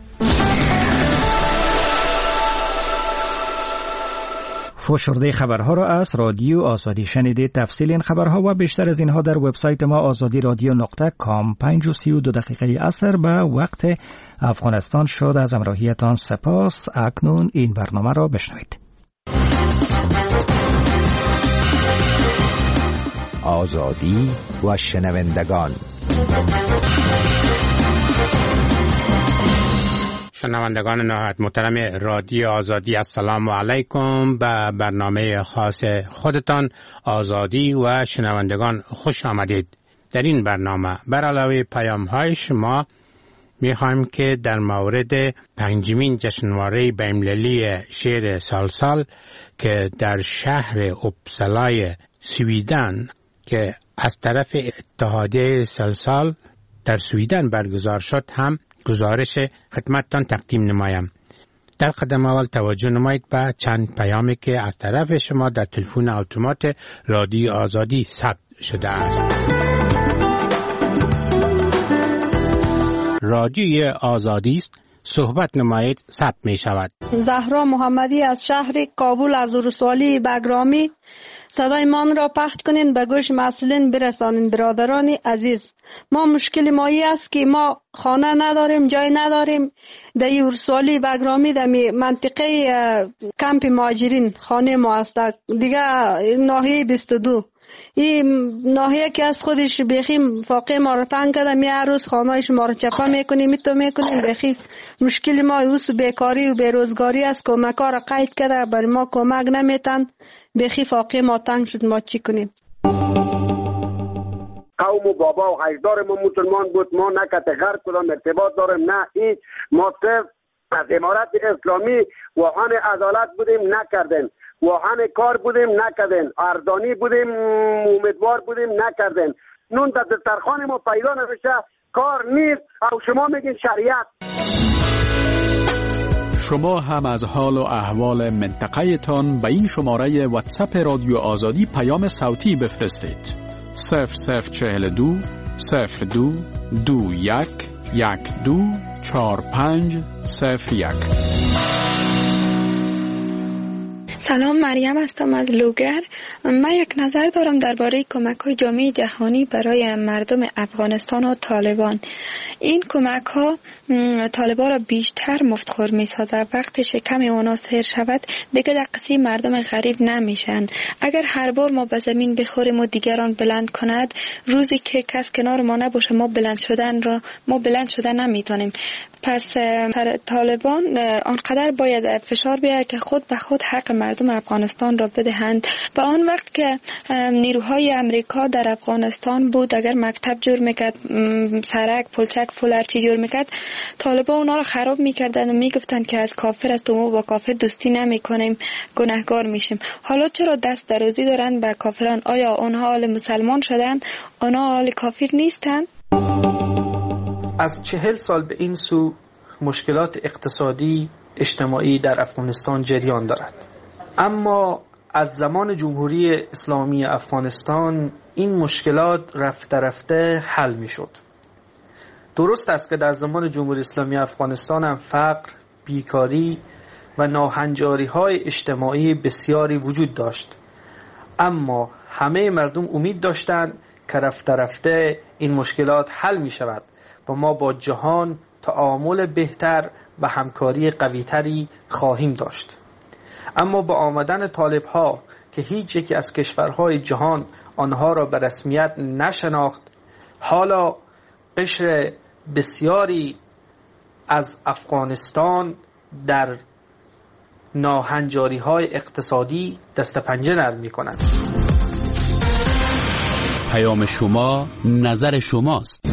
Speaker 1: فشرده خبرها را از رادیو آزادی شنیدید. تفصیل این خبرها و بیشتر از اینها در وبسایت ما آزادی رادیو نقطه کام. پنج و سی و دو دقیقه عصر به وقت افغانستان شد. از همراهیتان سپاس. اکنون این برنامه را بشنوید.
Speaker 14: آزادی و شنوندگان.
Speaker 11: شنوندگان نهایت محترم رادیو آزادی، السلام علیکم. به برنامه خاص خودتان آزادی و شنوندگان خوش آمدید. در این برنامه بر علاوه پیام های شما میخوایم که در مورد پنجمین جشنواره بین‌المللی شعر سالسال که در شهر اوپسالای سویدن که از طرف اتحادیه سالسال در سویدن برگزار شد هم گزارش خدمتتان تقدیم نمایم. در قدم اول توجه نمایید به چند پیامی که از طرف شما در تلفن اتومات رادیو آزادی ثبت شده است. رادیو آزادی است، صحبت نمایید، ثبت می شود.
Speaker 12: زهرا محمدی از شهر کابل از ولسوالی بگرامی صدای من را پخش کنین به گوش مسئولین برسانین. برادران عزیز، ما مشکل مایی است که ما خانه نداریم، جای نداریم. در ولسوالی بگرامی در منطقه کمپ مهاجرین خانه ما است، دیگه ناحیه بیست و دو این ناحیه که از خودش بیخی فاقه ما رو تنگ کرده، می هر روز خانه‌اش ما رو چپا میکنیم، می تو میکنیم. بیخی مشکل ما اوس بیکاری و بیروزگاری است. کمک‌ها رو قید کرده، برای ما کمک نمیتن. بیخی فاقه ما تنگ شد، ما چی کنیم؟
Speaker 3: قوم و بابا و اجدار ما مسلمان بود، ما نه که غرب کدام ارتباط داریم نه هیچ. ما صرف از امارت اسلامی واهن عدالت بودیم نکردیم، واهن کار بودیم نکردیم، اردانی بودیم امیدوار بودیم نکردیم. نون در دسترخوان ما پیدا نمیشه، کار نیست او شما میگین شریعت.
Speaker 4: شما هم از حال و احوال منطقه تان به این شماره واتساپ رادیو آزادی پیام صوتی بفرستید. صفر صفر چهل دو صفر دو دو یک یک دو چهار پنج صفر یک.
Speaker 6: سلام، مریم هستم از لوگر. من یک نظر دارم درباره کمک‌های جامعه جهانی برای مردم افغانستان و طالبان. این کمک‌ها طالبان را بیشتر مفتخور می‌سازد. وقتی شکم اونا سیر شود دیگه دقیقی مردم غریب نمیشن. اگر هر بار ما به زمین بخوریم و دیگران بلند کند، روزی که کس کنار ما نباشه ما بلند شدن را ما بلند شدن نمیتونیم. پس طالبان آنقدر باید فشار بیاید که خود به خود حق مردم افغانستان را بدهند. و آن وقت که نیروهای امریکا در افغانستان بود، اگر مکتب جور میکرد، سرک، پلچک، پلرچی جور میکرد، طالبان اونا را خراب میکردن و میگفتن که از کافر است و ما با کافر دوستی نمیکنیم، گناهگار میشیم. حالا چرا دست درازی دارن به کافران؟ آیا اونها آل مسلمان شدن؟ اونها آل کافر نیستن؟
Speaker 7: از چهل سال به این سو مشکلات اقتصادی اجتماعی در افغانستان جریان دارد، اما از زمان جمهوری اسلامی افغانستان این مشکلات رفته رفته حل می شد. درست است که در زمان جمهوری اسلامی افغانستان هم فقر، بیکاری و ناهنجاری های اجتماعی بسیاری وجود داشت، اما همه مردم امید داشتند که رفته رفته این مشکلات حل می شود و ما با جهان تعامل بهتر و همکاری قویتری خواهیم داشت. اما با آمدن طالب ها که هیچ یکی از کشورهای جهان آنها را به رسمیت نشناخت، حالا قشر بسیاری از افغانستان در ناهنجاری های اقتصادی دست پنجه نرم می کنند.
Speaker 8: پیام شما، نظر شماست.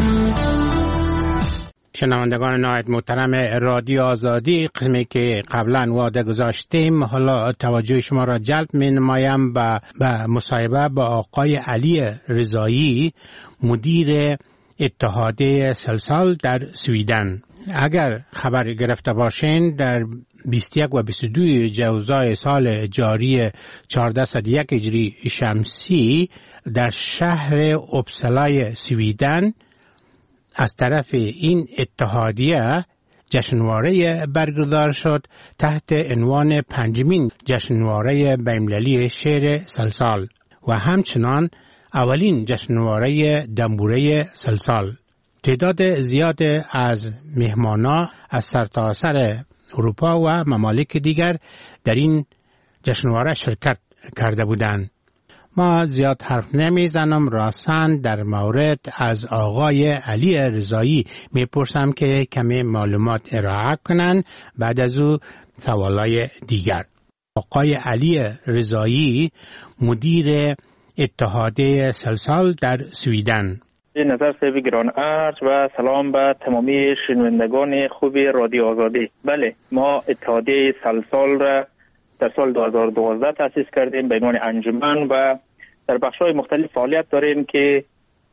Speaker 11: شنوندگان نهایت محترم رادیو آزادی، قسمی که قبلا وعده گذاشتیم، حالا توجه شما را جلب می نمایم به مصاحبه با آقای علی رضایی، مدیر اتحادیه سلسال در سویدن. اگر خبر گرفته باشین، در بیست و یک و بیست و دو جوزای سال جاری چهارصد و یک هجری شمسی در شهر اوبسلای سویدن از طرف این اتحادیه جشنواره برگزار شد تحت عنوان پنجمین جشنواره بین‌المللی شعر سلسال و همچنان اولین جشنواره دنبوره سلسال. تعداد زیاد از مهمانا از سرتاسر اروپا و ممالک دیگر در این جشنواره شرکت کرده بودند. ما زیاد حرف نمیزنم، راستن در مورد از آقای علی رضایی میپرسم که کمی معلومات ارائه کنن، بعد از او سوالای دیگر. آقای علی رضایی، مدیر اتحادیه سلسال در سویدن.
Speaker 13: نظر صاحب گران ارج و سلام به تمامی شنوندگان خوب رادیو آزادی. بله، ما اتحادیه سلسال را در سال دو هزار و دوازده تأسیس کردیم به عنوان انجمن و در بخش‌های مختلف فعالیت داریم که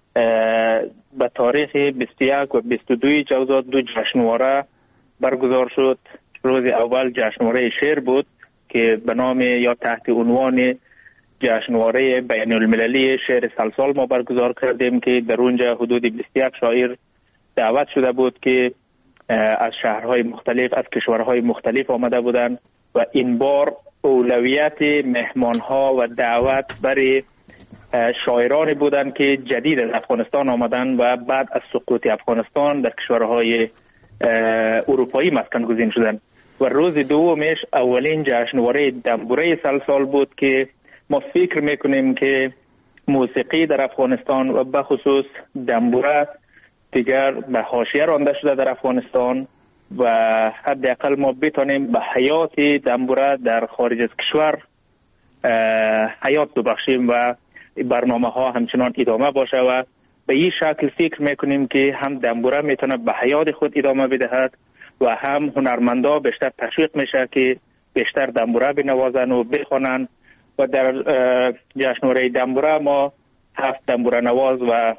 Speaker 13: به تاریخ بیست و یک و بیست و دو جوزا دو جشنواره برگزار شد. روز اول جشنواره شعر بود که به نام یا تحت عنوان جشنواره بین المللی شعر سلسال ما برگزار کردیم که در اونجا حدود بیست و یک شاعر دعوت شده بود که از شهرهای مختلف، از کشورهای مختلف آمده بودند و این بار اولویت مهمانها و دعوت برای شاعران بودند که جدید از افغانستان آمدن و بعد از سقوط افغانستان در کشورهای اروپایی مسکن گزین شدند. و روز دومش اولین جشنواره دنبوره سلسال بود که ما فکر میکنیم که موسیقی در افغانستان و به خصوص دنبوره دیگر به حاشیه رانده شده در افغانستان و حداقل ما بتانیم به حیات دنبوره در خارج از کشور حیات ببخشیم و برنامه ها همچنان ادامه باشه و به این شکل فکر میکنیم که هم دنبوره میتونه به حیات خود ادامه بدهد و هم هنرمندا بیشتر تشویق میشه که بیشتر دنبوره بنوازن و بخوانن و در جشنواره دنبوره ما هفت دنبوره نواز و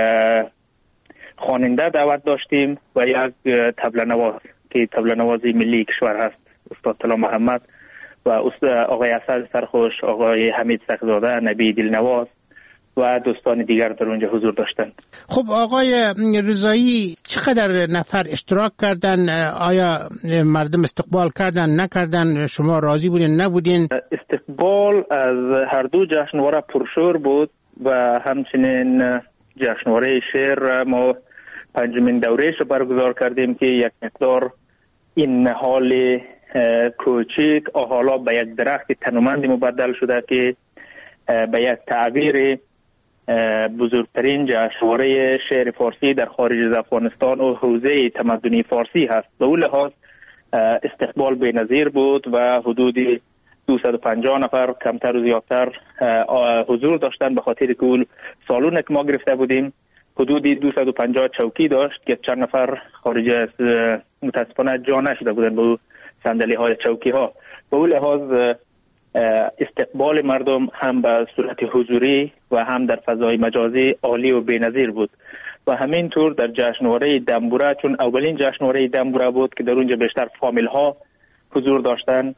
Speaker 13: خواننده دعوت داشتیم و یک طبله نواز که طبله نوازی ملی کشور هست، استاد طلا محمد و استاد آقای اسد سرخوش، آقای حمید سخزاده، نبی دلنواز و دوستان دیگر در اونجا حضور داشتند.
Speaker 11: خب آقای رضایی، چقدر نفر اشتراک کردن؟ آیا مردم استقبال کردن نکردن؟ شما راضی بودین نبودین؟
Speaker 13: استقبال از هر دو جشنواره پرشور بود و همچنین جشنواره شعر ما پنجمین دورهش رو برگزار کردیم که یک مقدار این نهال کوچیک حالا به یک درخت تنومند مبدل شده که به یک تعبیر بزرگترین جشنواره شعر فارسی در خارج از افغانستان و حوزه تمدنی فارسی هست. به اون لحاظ استقبال بی‌نظیر بود و حدود دویست و پنجاه نفر کمتر و زیادتر حضور داشتن، به خاطر که اون سالون که ما گرفته بودیم حدود دویست و پنجاه چوکی داشت که چند نفر خارج از متاسفانه جا نشده بودن به صندلی های چوکی ها. به اون لحاظ استقبال مردم هم به صورت حضوری و هم در فضای مجازی عالی و بی‌نظیر بود و همینطور در جشنواره دنبوره، چون اولین جشنواره دنبوره بود که در اونجا بیشتر فامیل ها حضور داشتن،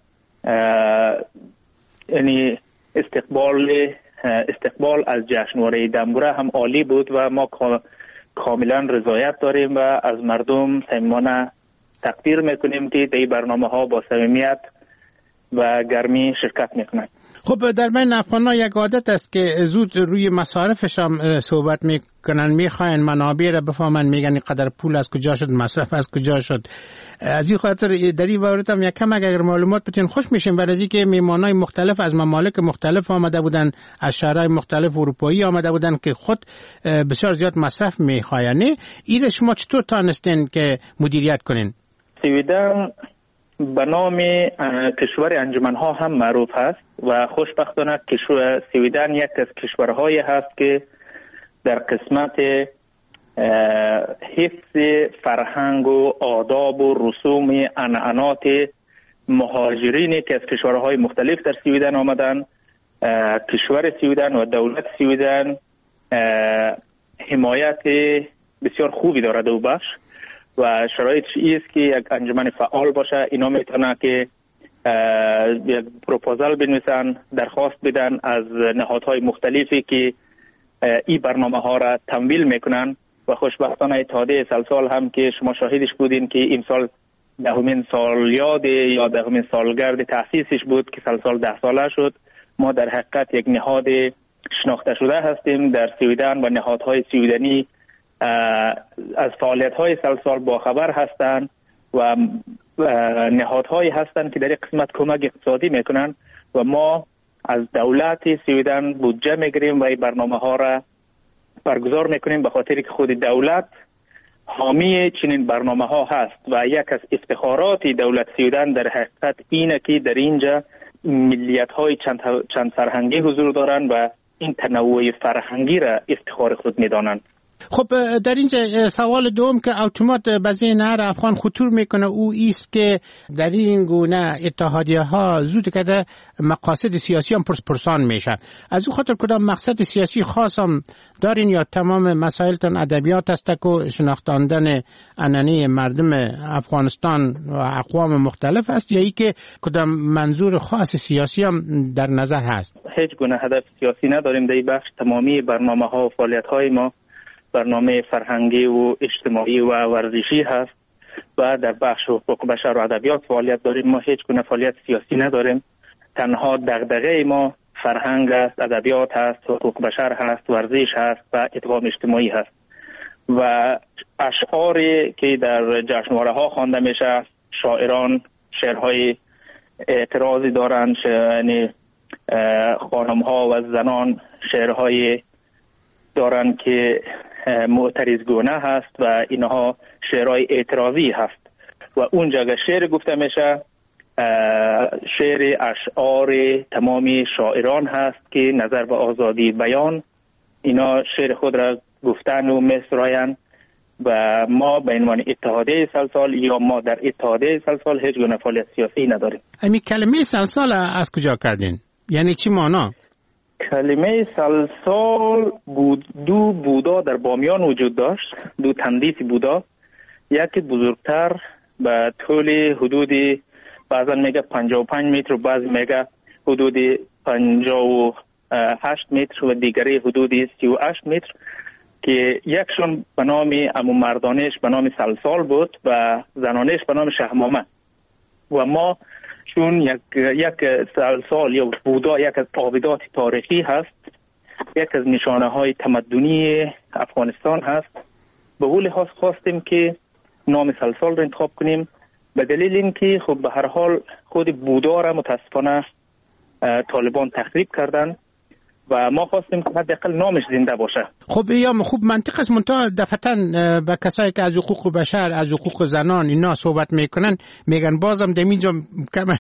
Speaker 13: یعنی استقبال استقبال از جشنواره دنبوره هم عالی بود و ما کاملا رضایت داریم و از مردم صمیمانه تقدیر میکنیم که در برنامه ها با صمیمیت و گرمی شرکت میکنند.
Speaker 11: خب در بین افغان‌ها یک عادت است که زود روی مصارفش هم صحبت میکنن، میخواین منابع را بفهمن، میگن قدر پول از کجا شد، مصرف از کجا شد. از این خاطر در این باره هم یک کم اگر معلومات بتین خوش میشیم، برای از اینکه میهمانای مختلف از ممالک مختلف آمده بودن، از شهرهای مختلف اروپایی آمده بودن که خود بسیار زیاد مصرف میخواین. این شما چطور تانستین که مدیریت کنین؟
Speaker 13: سویدن به نام کشور انجمنها هم معروف هست و خوشبختانه کشور سویدن یک از کشورهایی هست که در قسمت حفظ فرهنگ و آداب و رسوم عنعنات مهاجرینی که از کشورهای مختلف در سویدن آمدن، کشور سویدن و دولت سویدن حمایت بسیار خوبی دارد او بخش و شرایطش ایست که یک انجمن فعال باشه. اینا میتونه که یک پروپوزال بنویسن، درخواست بدن از نهادهای مختلفی که این برنامه ها را تمویل میکنن و خوشبختانه اتحادیه سلسال هم که شما شاهدش بودین که این سال دهمین سالیاد یا دهمین سالگرد تأسیسش بود که سلسال ده ساله شد. ما در حقیقت یک نهاد شناخته شده هستیم در سویدن و نهادهای سویدنی از فعالیت‌های سلسال باخبر هستند و نهادهایی هستند که در این قسمت کمک اقتصادی میکنن و ما از دولت سویدن بودجه میگیریم و این برنامه ها را برگزار میکنیم به خاطر که خود دولت حامی چنین برنامه ها هست و یک از افتخارات دولت سویدن در حقیقت اینه که در اینجا ملیت های چند, چند فرهنگی حضور دارن و این تنوع فرهنگی را افتخار خود میدانند.
Speaker 11: خب در اینجا سوال دوم که اتومات به ذهن هر افغان خطور میکنه او ایست که در این گونه اتحادیه ها زود کده مقاصد سیاسی هم پرس پرسان میشه. از او خاطر کدام مقصد سیاسی خاص هم دارین یا تمام مسائلتان ادبیات است که شناختاندن عنعنه مردم افغانستان و اقوام مختلف است یا ای که کدام منظور خاص سیاسی هم در نظر هست؟
Speaker 13: هیچ گونه هدف سیاسی نداریم در این بخش. تمامی برنامه ها و فعالیت های ما برنامه فرهنگی و اجتماعی و ورزشی هست و در بخش حقوق بشر و ادبیات فعالیت داریم. ما هیچ گونه فعالیت سیاسی نداریم. تنها دغدغه ما فرهنگ است، ادبیات هست، حقوق بشر هست، ورزش هست و ادغام اجتماعی هست و اشعاری که در جشنواره ها خوانده میشه، شاعران شعرهای اعتراضی دارند، یعنی خانم ها و زنان شعرهای دارن که معترضگونه هست و اینها شعرهای اعتراضی هست و اونجا که شعر گفته میشه شعر اشعار تمامی شاعران هست که نظر به آزادی بیان اینا شعر خود را گفتن و میسراین و ما به عنوان اتحادیه سلسال یا ما در اتحادیه سلسال هیچ گونه فعالیت سیاسی نداریم.
Speaker 11: امی کلمه سلسال از کجا کردین؟ یعنی چی معنا؟
Speaker 13: کلمه سلسال بود دو بودا در بامیان وجود داشت، دو تندیس بودا، یکی بزرگتر به طول حدود بعضا میگه پنجاه و پنج متر و بعض میگه حدود پنجاه و هشت متر و دیگری حدود سی و هشت متر که یکشون به نام امو مردانش به نام سلسال بود و زنانش به نام شهمامه و ما چون یک یک سلسال یا بودا یک از آبدات تاریخی هست، یک از نشانه های تمدنی افغانستان هست، به قول خاص خواستیم که نام سلسال را انتخاب کنیم به دلیل اینکه خب به هر حال خود بودا را متاسفانه طالبان تخریب کردن و ما خواستیم که حداقل نامش زنده باشه.
Speaker 11: خب یا خوب منطق است، منتها دفعتاً به کسایی که از حقوق بشر، از حقوق زنان اینا صحبت میکنن میگن بازم در اینجا